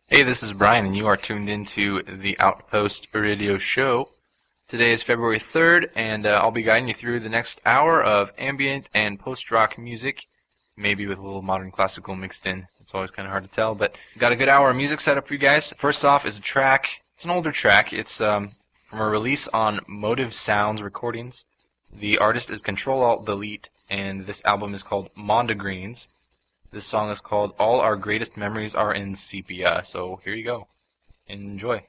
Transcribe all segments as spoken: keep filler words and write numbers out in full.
Hey, this is Brian, and you are tuned into the Outpost Radio Show. Today is February third, and uh, I'll be guiding you through the next hour of ambient and post-rock music, maybe with a little modern classical mixed in. It's always kind of hard to tell, but got a good hour of music set up for you guys. First off is a track. It's an older track. It's um, from a release on Motive Sounds Recordings. The artist is Control-Alt-Delete, and this album is called Mondegreens. This song is called All Our Greatest Memories Are in Sepia. So here you go. Enjoy.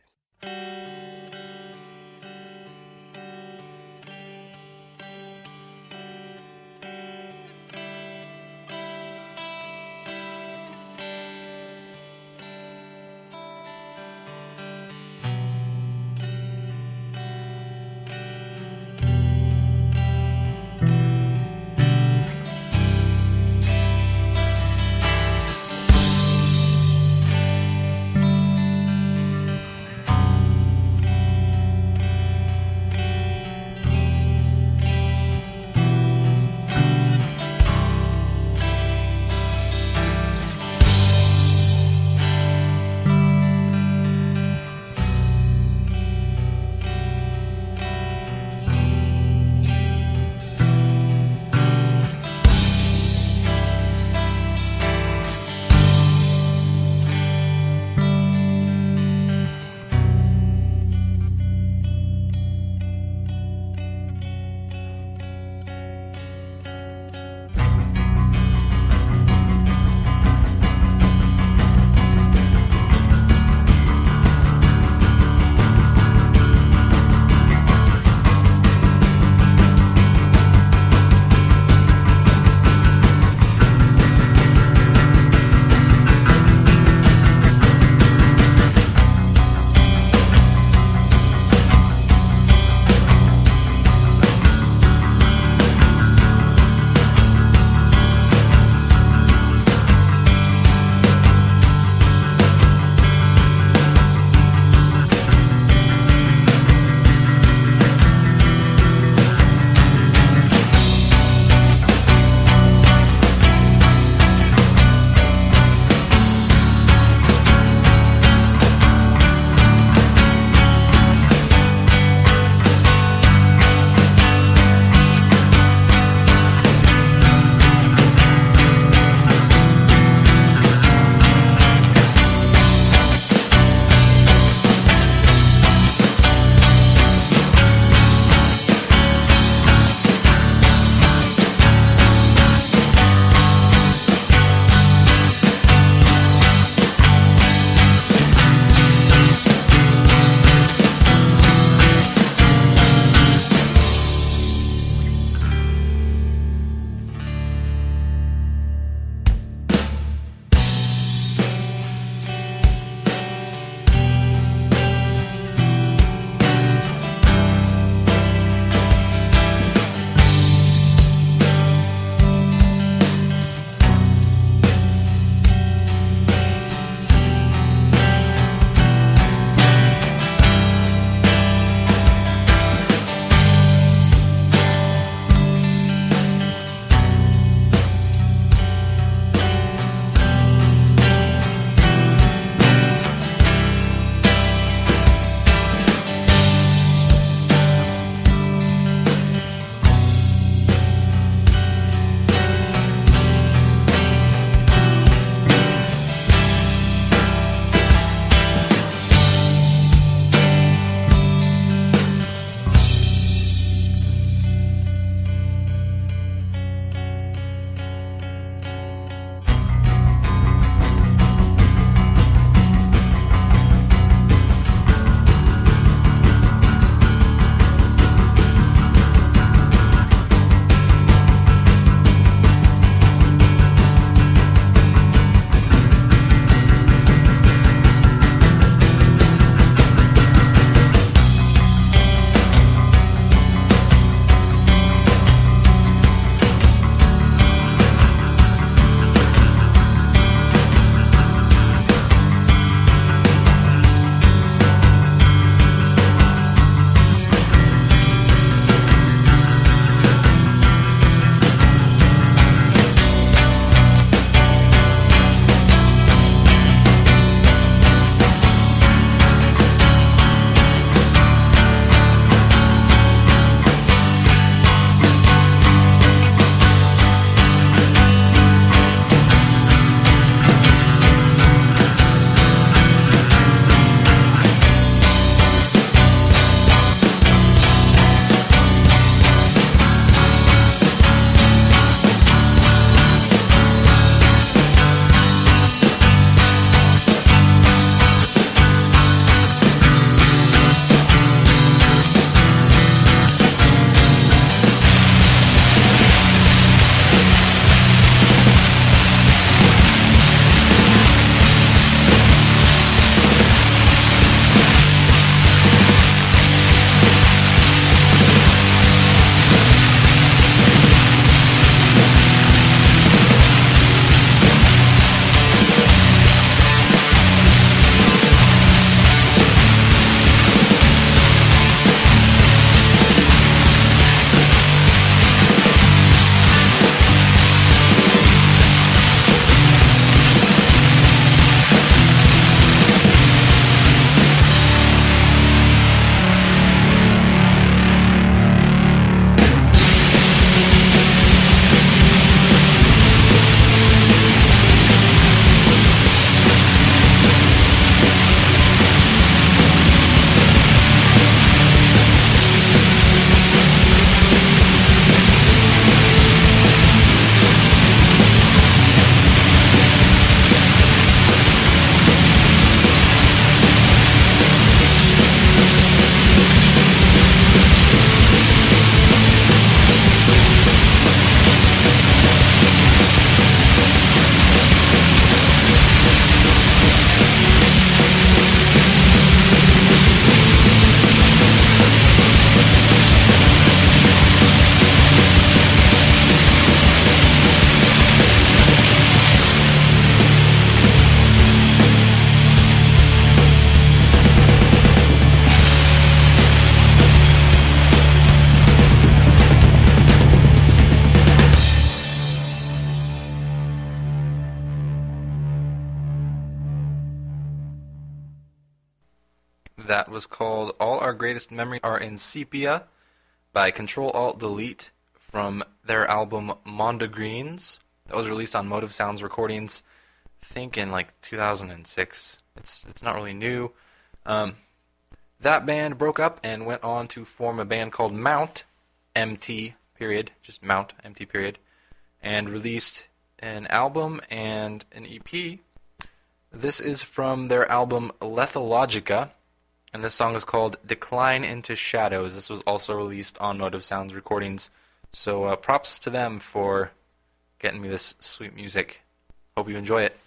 That was called All Our Greatest Memories Are in Sepia by Control Alt Delete from their album Mondegreens. That was released on Motive Sounds Recordings, I think in like two thousand six. It's it's not really new. Um, that band broke up and went on to form a band called Mount, M T period, just Mount, M T period, and released an album and an E P. This is from their album Lethologica, and this song is called Decline into Shadows. This was also released on Motive Sounds Recordings, so uh, props to them for getting me this sweet music. Hope you enjoy it.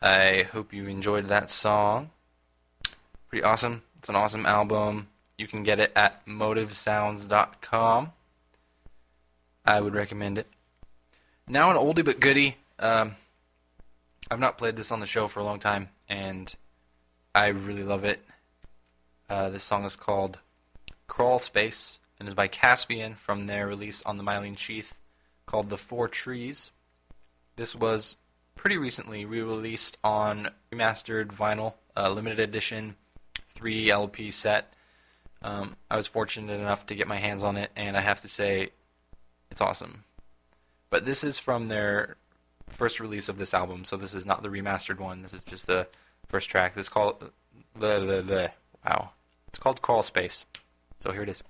I hope you enjoyed that song. Pretty awesome. It's an awesome album. You can get it at motive sounds dot com. I would recommend it. Now an oldie but goodie. Um, I've not played this on the show for a long time, and I really love it. Uh, this song is called Crawl Space, and is by Caspian from their release on the Mylene Sheath called The Four Trees. This was pretty recently re-released on remastered vinyl, uh, limited edition, three L P set. Um, I was fortunate enough to get my hands on it, and I have to say, it's awesome. But this is from their first release of this album, so this is not the remastered one. This is just the first track. This is called the the the wow. It's called Crawl Space. So here it is.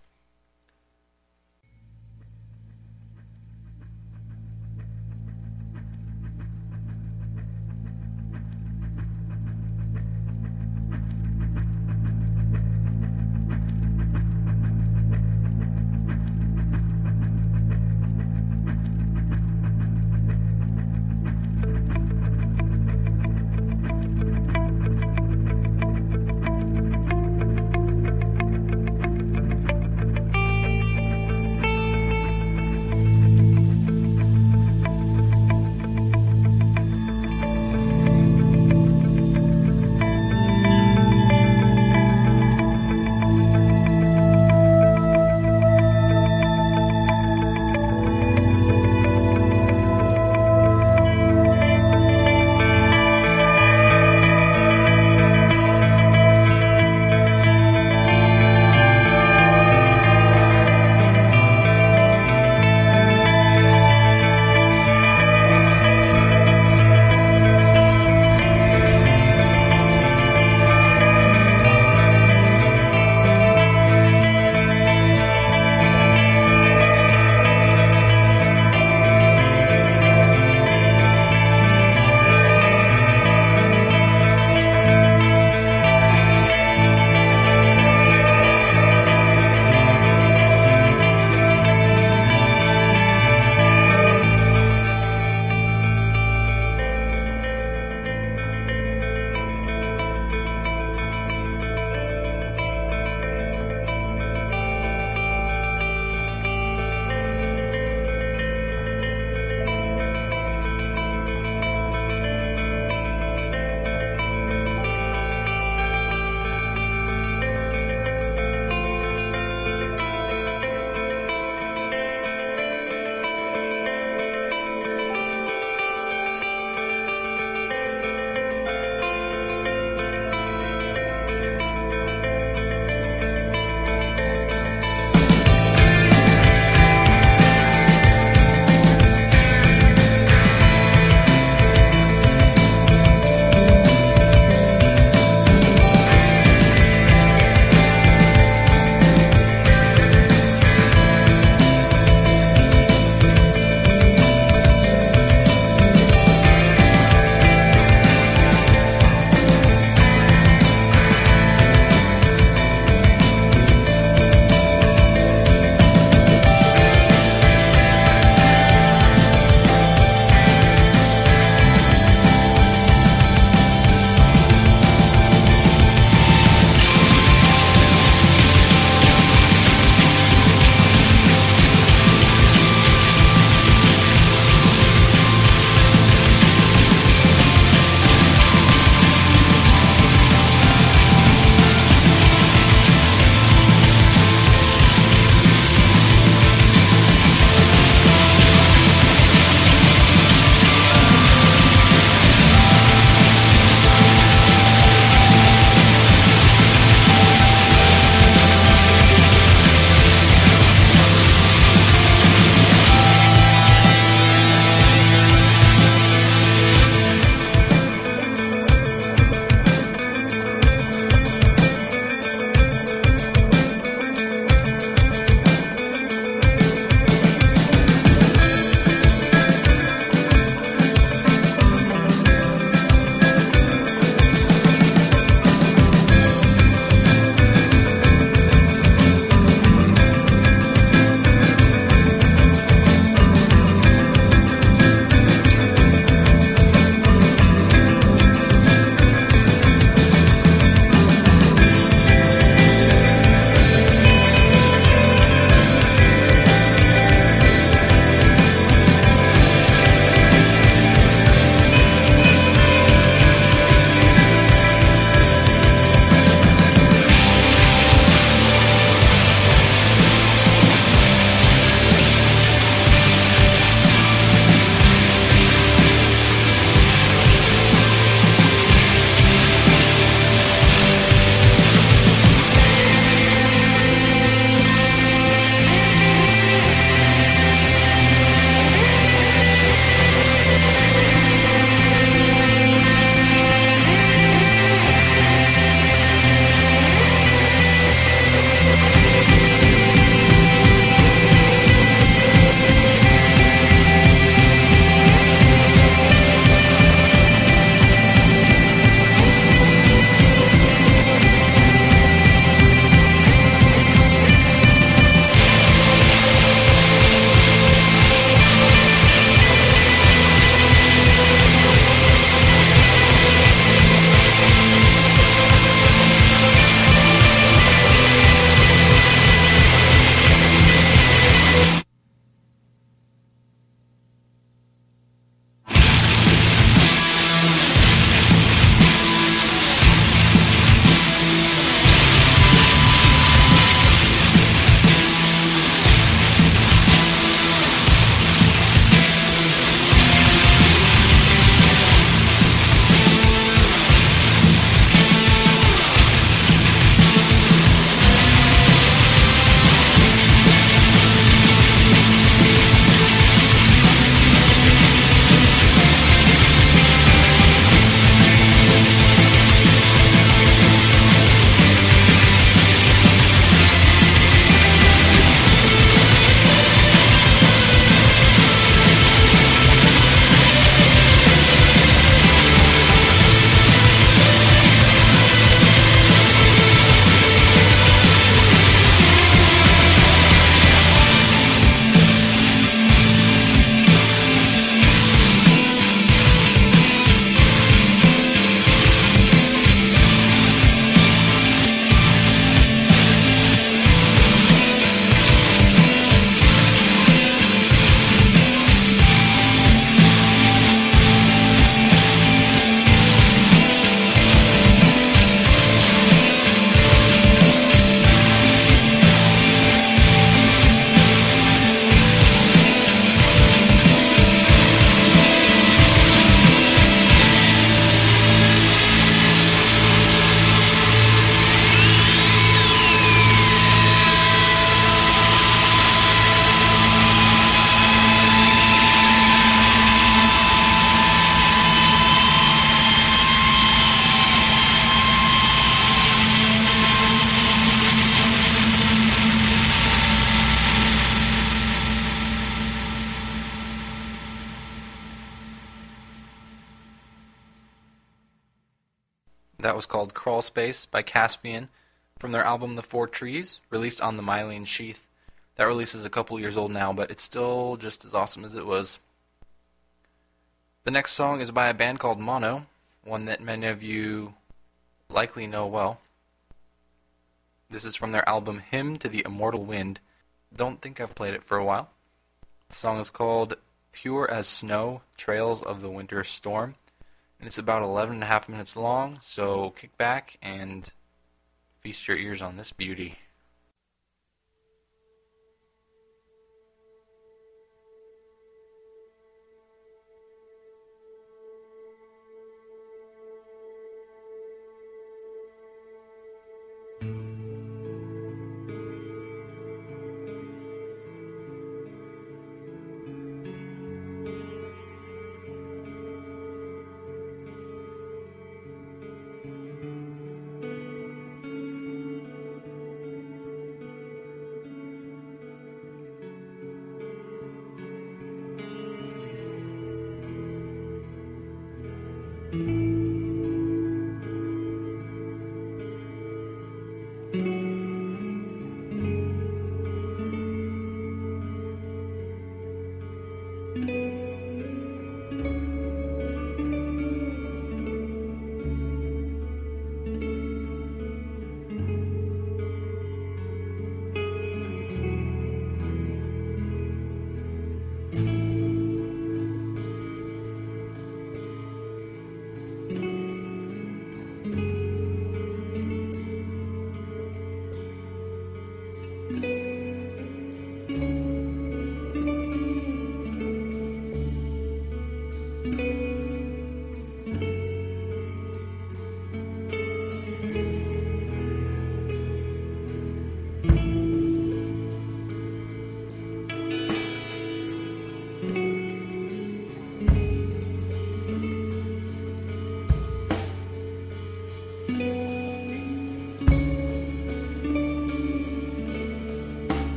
That was called Crawl Space by Caspian from their album The Four Trees, released on the Myleene Sheath. That release is a couple years old now, but it's still just as awesome as it was. The next song is by a band called Mono, one that many of you likely know well. This is from their album Hymn to the Immortal Wind. Don't think I've played it for a while. The song is called Pure as Snow, Trails of the Winter Storm, and it's about eleven and a half minutes long, so kick back and feast your ears on this beauty.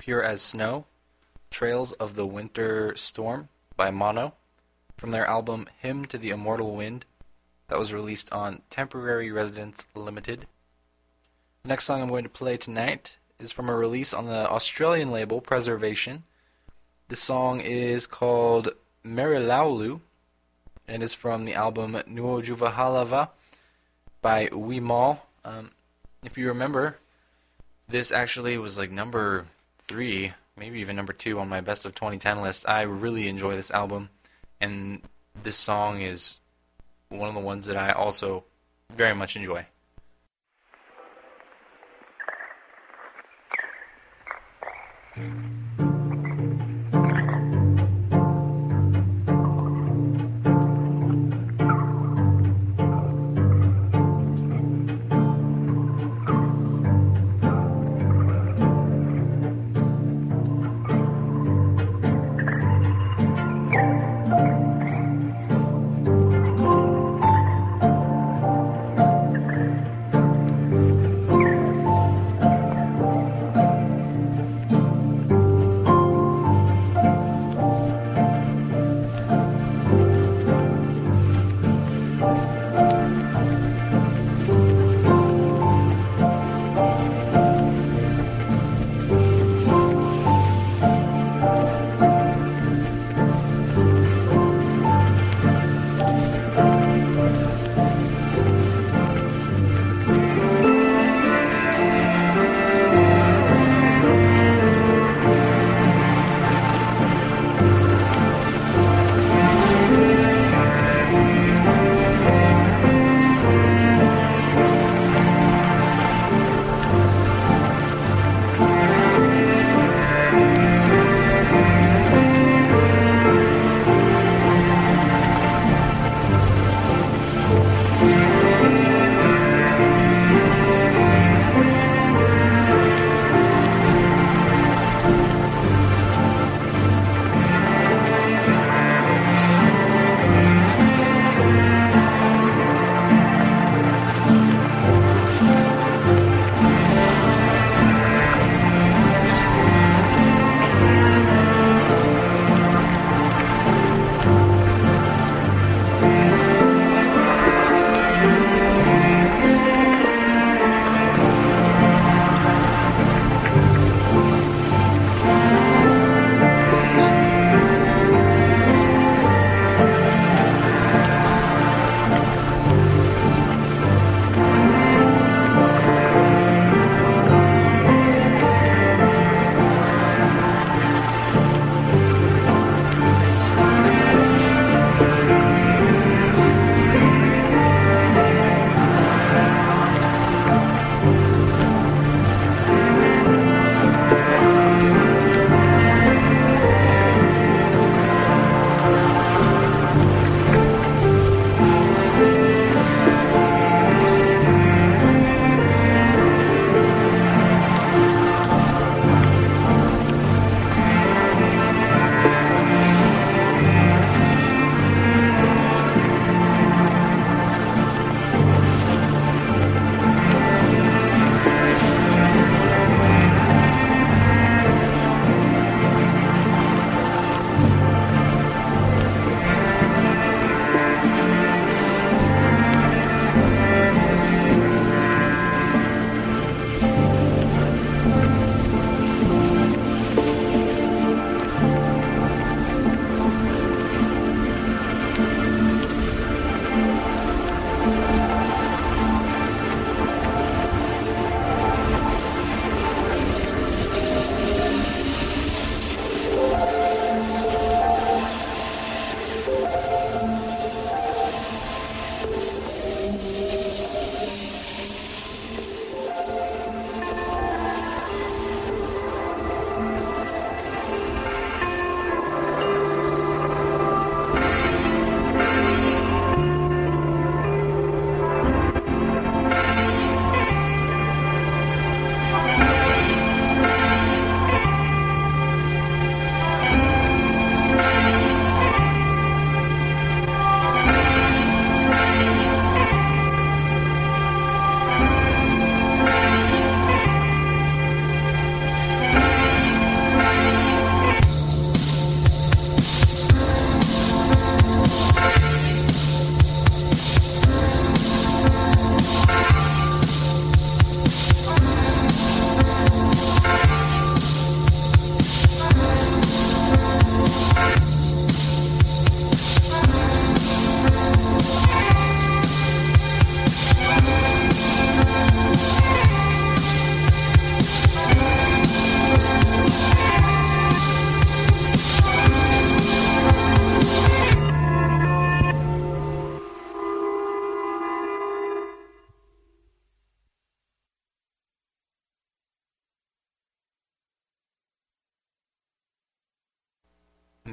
Pure as Snow, Trails of the Winter Storm by Mono, from their album Hymn to the Immortal Wind, that was released on Temporary Residence Limited. The next song I'm going to play tonight is from a release on the Australian label Preservation. This song is called Merilaulu and is from the album Nuo Juvahalava by Wimal. Um, if you remember, this actually was like number three, maybe even number two on my best of twenty ten list. I really enjoy this album, and this song is one of the ones that I also very much enjoy.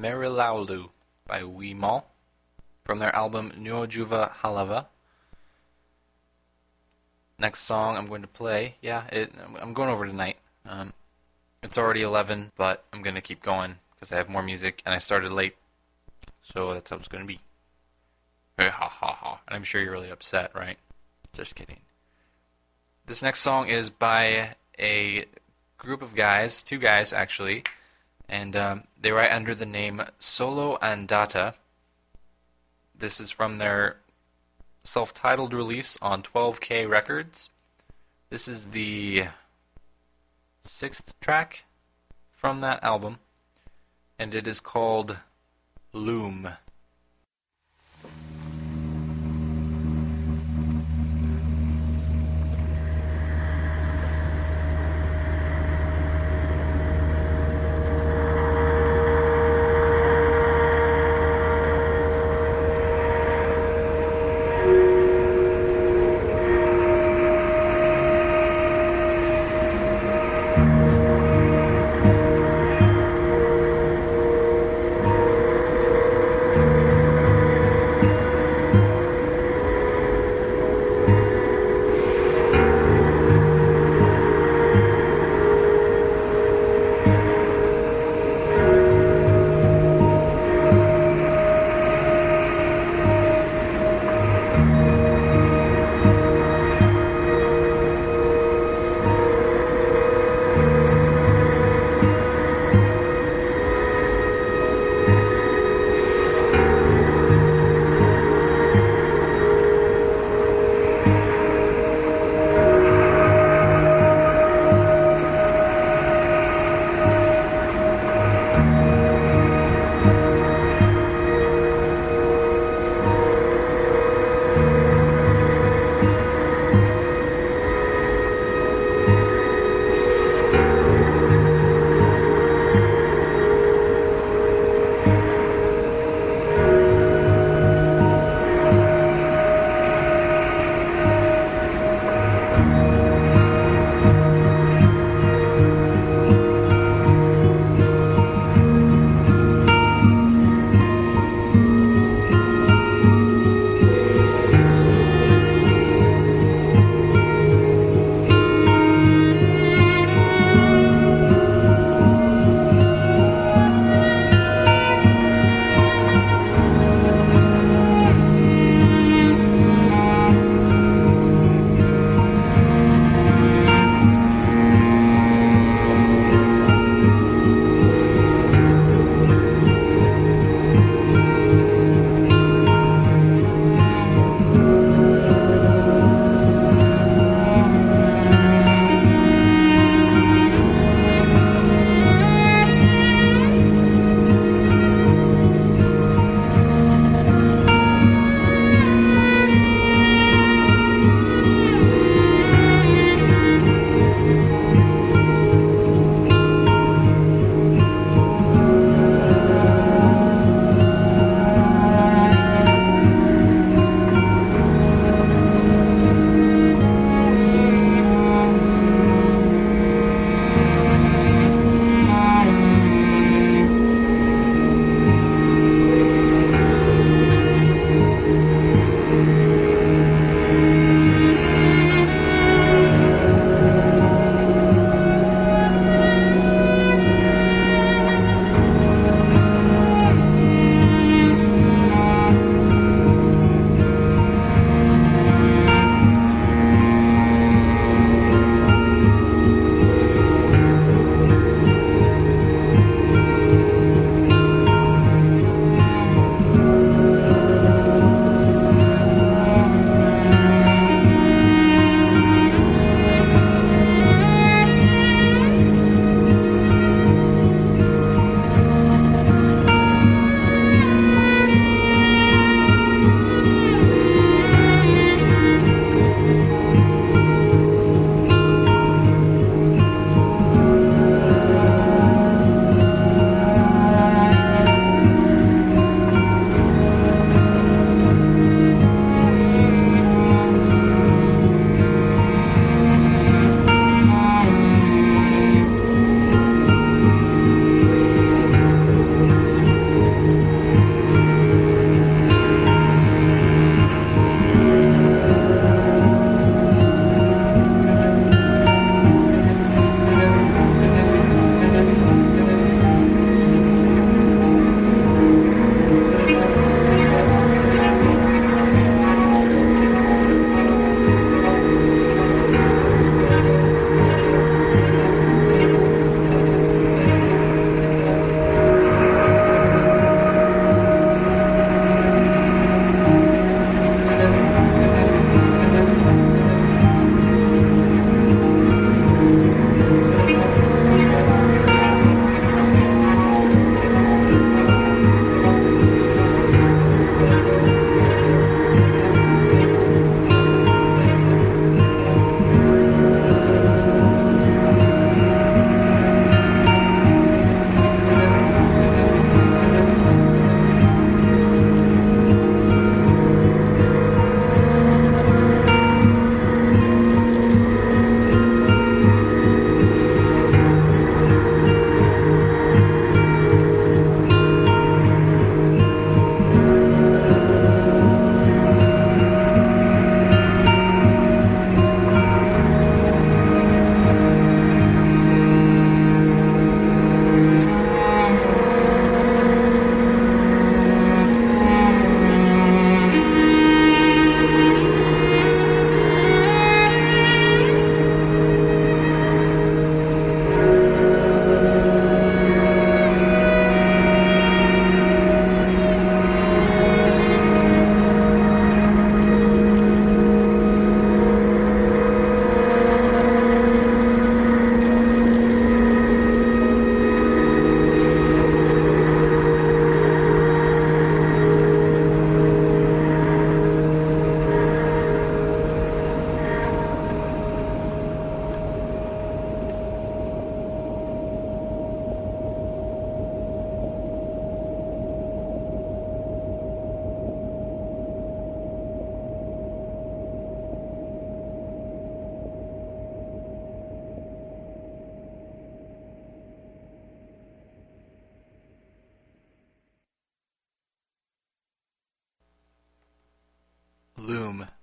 Merilaulu by Weemal from their album Nuojuva Halava. Next song I'm going to play, yeah, it, I'm going over tonight. Um, it's already eleven, but I'm going to keep going because I have more music and I started late, so that's how it's going to be. Hey, ha ha ha. And I'm sure you're really upset, right? Just kidding. This next song is by a group of guys, two guys actually, and um, they write under the name Solo Andata. This is from their self-titled release on twelve K Records. This is the sixth track from that album, and it is called Loom.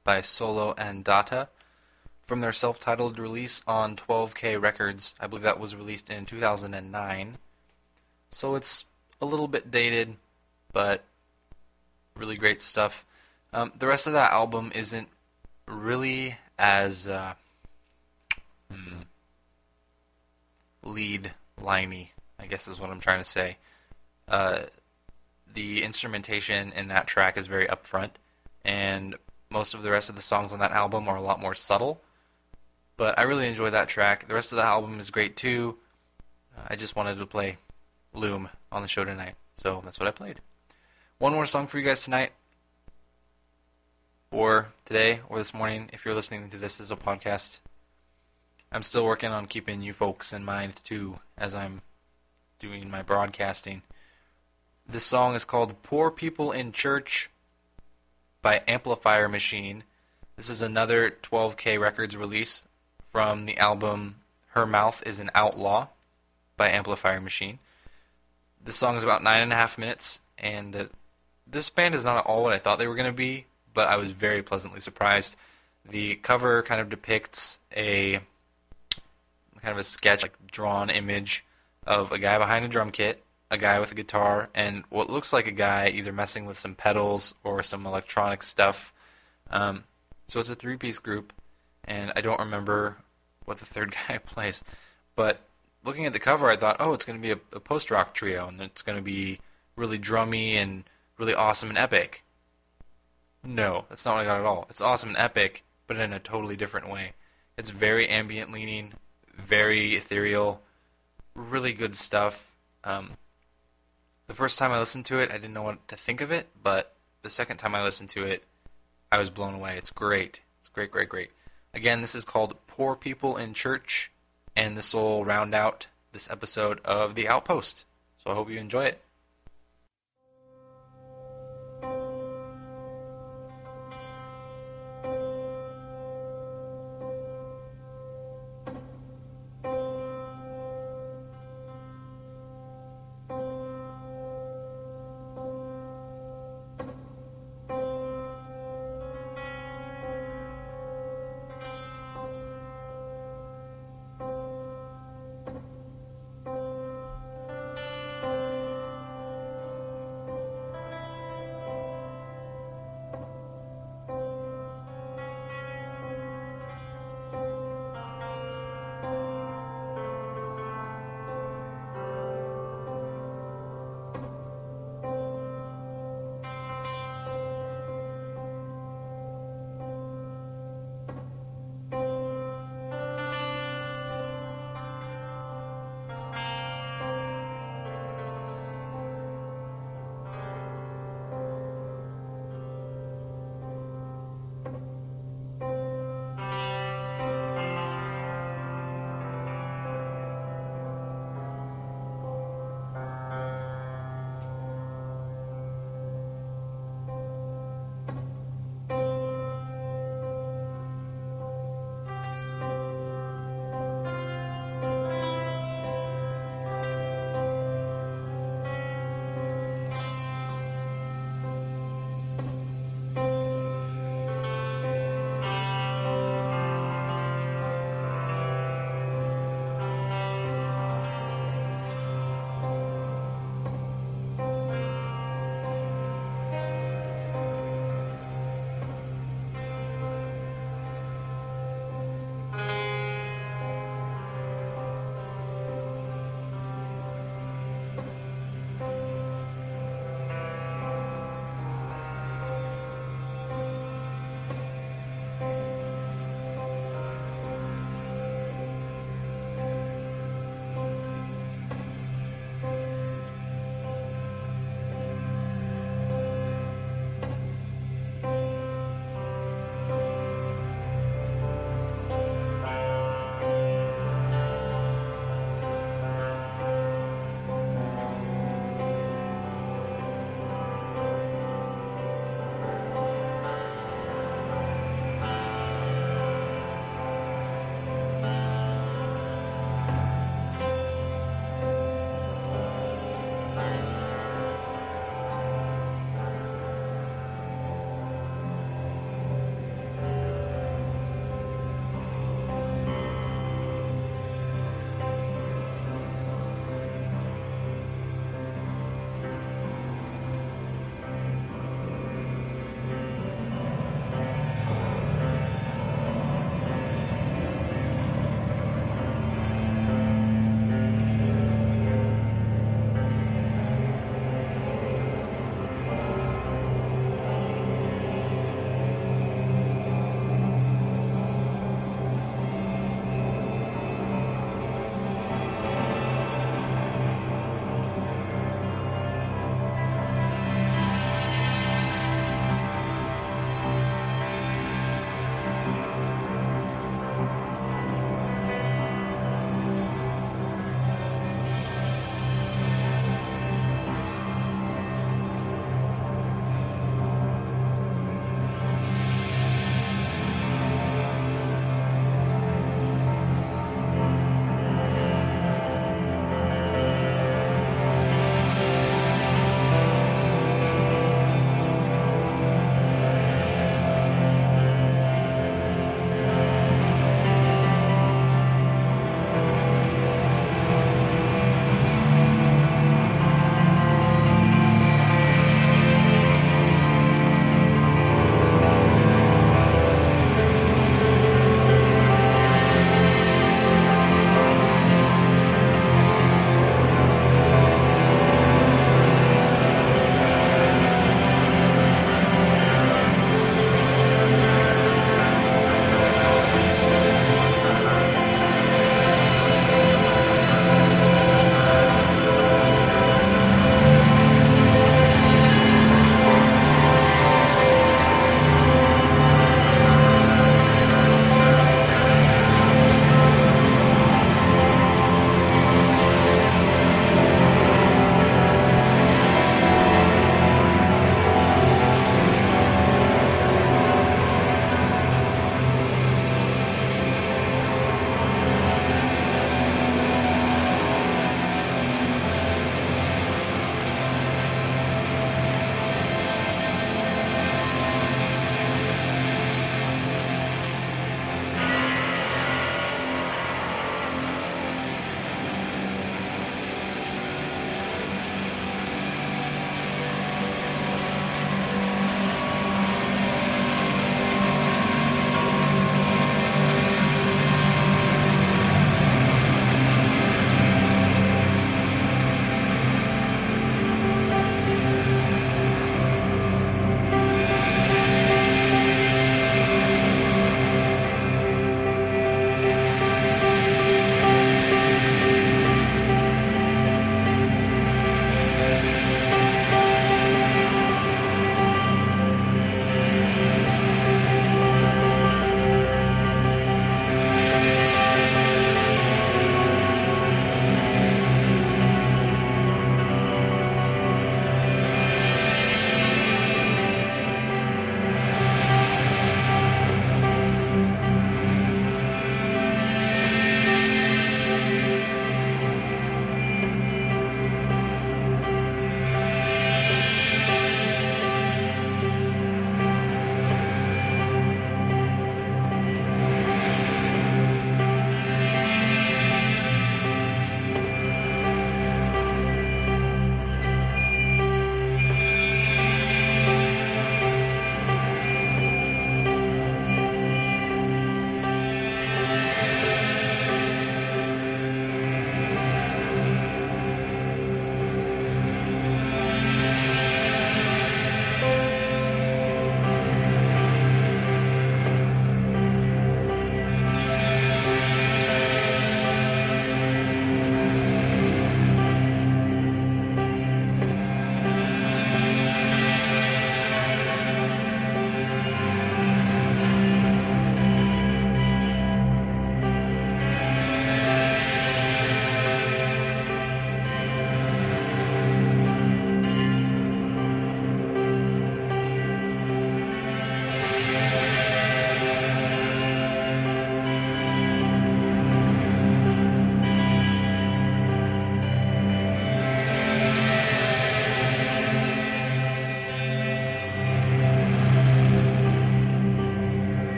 by Solo and Data from their self-titled release on twelve K Records. I believe that was released in two thousand nine. So it's a little bit dated, but really great stuff. Um, the rest of that album isn't really as uh, hmm, lead liney, I guess is what I'm trying to say. Uh, the instrumentation in that track is very upfront, and most of the rest of the songs on that album are a lot more subtle. But I really enjoy that track. The rest of the album is great too. Uh, I just wanted to play Loom on the show tonight, so that's what I played. One more song for you guys tonight, or today, or this morning, if you're listening to this as a podcast. I'm still working on keeping you folks in mind too, as I'm doing my broadcasting. This song is called Poor People in Church by Amplifier Machine. This is another twelve K Records release from the album Her Mouth is an Outlaw by Amplifier Machine. This song is about nine and a half minutes, and uh, this band is not at all what I thought they were going to be, but I was very pleasantly surprised. The cover kind of depicts a kind of a sketch, like drawn image of a guy behind a drum kit, a guy with a guitar, and what looks like a guy either messing with some pedals or some electronic stuff. Um, so it's a three-piece group, and I don't remember what the third guy plays. But looking at the cover, I thought, oh, it's going to be a, a post-rock trio, and it's going to be really drummy and really awesome and epic. No, that's not what I got at all. It's awesome and epic, but in a totally different way. It's very ambient-leaning, very ethereal, really good stuff. Um, the first time I listened to it, I didn't know what to think of it, but the second time I listened to it, I was blown away. It's great. It's great, great, great. Again, this is called Poor People in Church, and this will round out this episode of The Outpost. So I hope you enjoy it.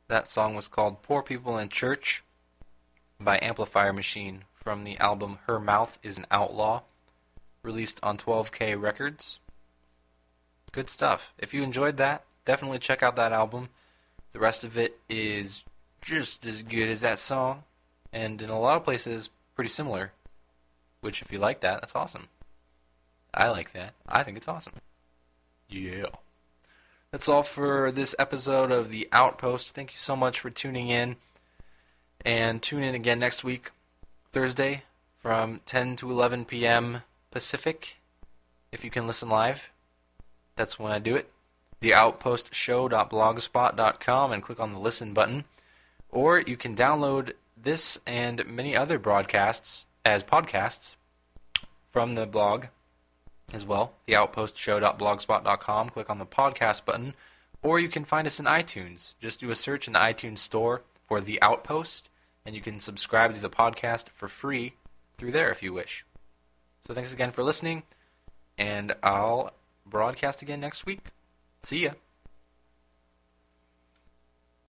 That song was called Poor People in Church by Amplifier Machine from the album Her Mouth is an Outlaw, released on twelve K Records. Good stuff. If you enjoyed that, definitely check out that album. The rest of it is just as good as that song, and in a lot of places, pretty similar. Which, if you like that, that's awesome. I like that. I think it's awesome. Yeah. That's all for this episode of The Outpost. Thank you so much for tuning in. And tune in again next week, Thursday, from ten to eleven p.m. Pacific. If you can listen live, that's when I do it. the outpost show dot blogspot dot com and click on the listen button. Or you can download this and many other broadcasts as podcasts from the blog as well, the outpost show dot blogspot dot com. Click on the podcast button, or you can find us in iTunes. Just do a search in the iTunes store for The Outpost, and you can subscribe to the podcast for free through there if you wish. So thanks again for listening, and I'll broadcast again next week. See ya.